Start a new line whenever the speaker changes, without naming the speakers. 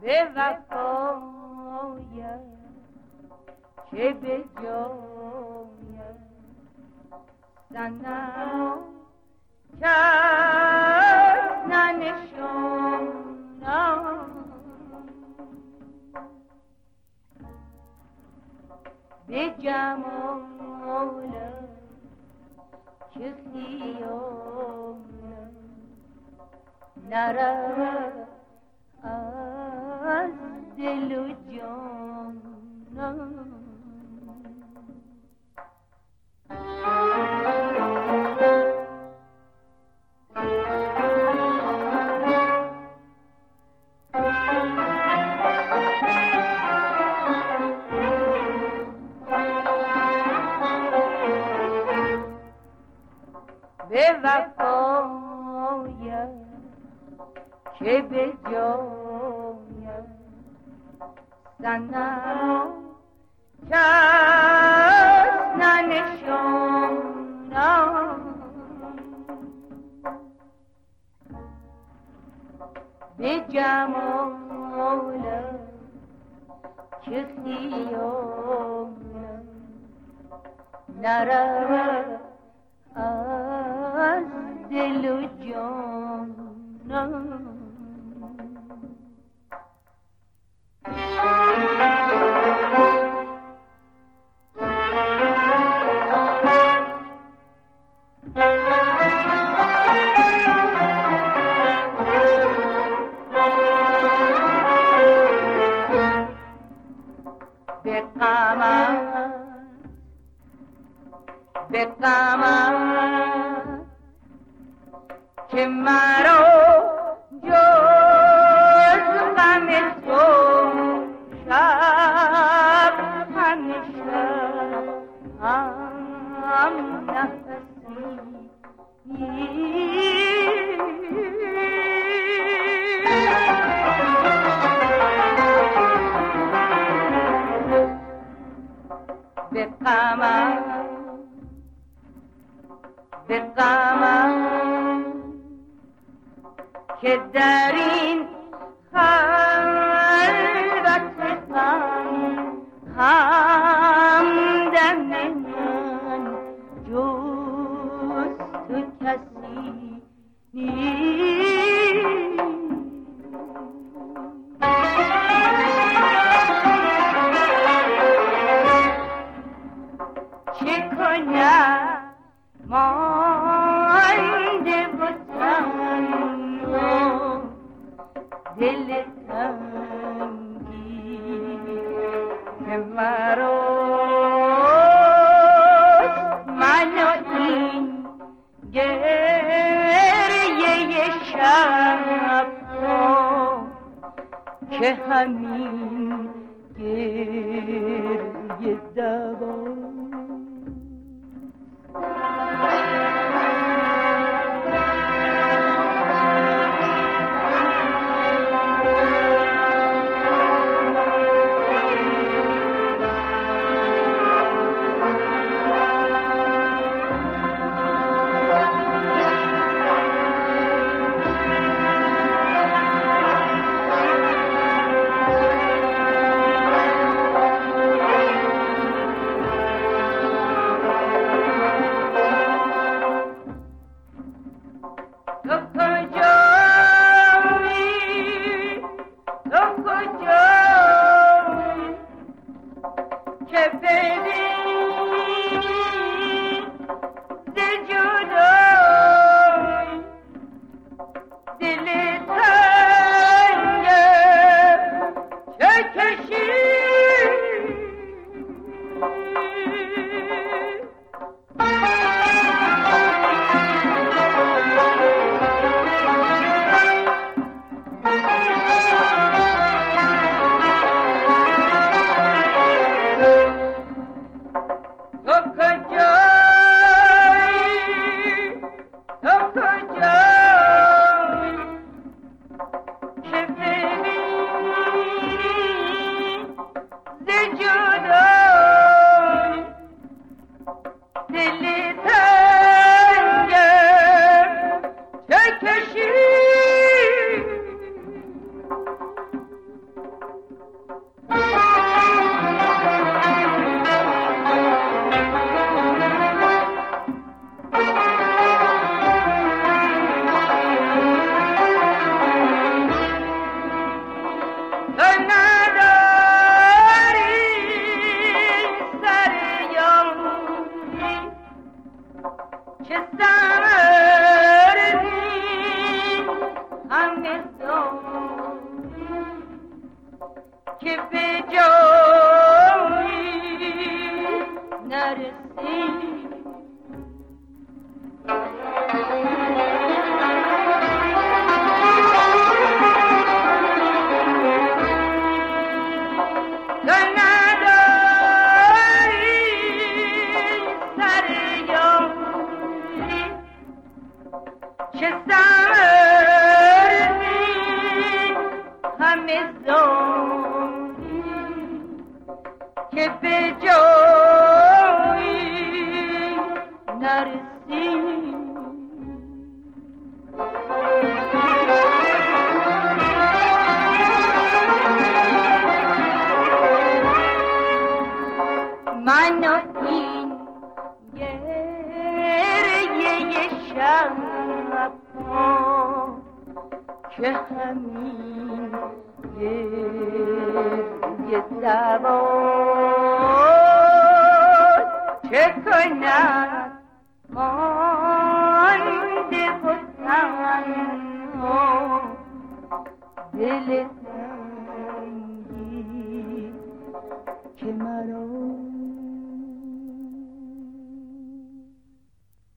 به وفایت که به جایت صنم کس ننشانم به جمالت که خیالت نرود از دل و جانم به وفایت که به جایت صنم کس ننشانم به جمالت که خیالت نرود از دل و جانم به غمت که مرا جز غم تو شب همیشه هم نفسی به غمت که در این خلوت همدم من جز تو کسی نیست چه کنم مانده بودم دل تنگی که مراست من و این گریه شب که همین گریه دوا که به جایی نرسی چه سردی همه زاری که به جایی نرسی من و این گریه شب که همین گریه زبان چه کند مانده و تنها دل تنگی که من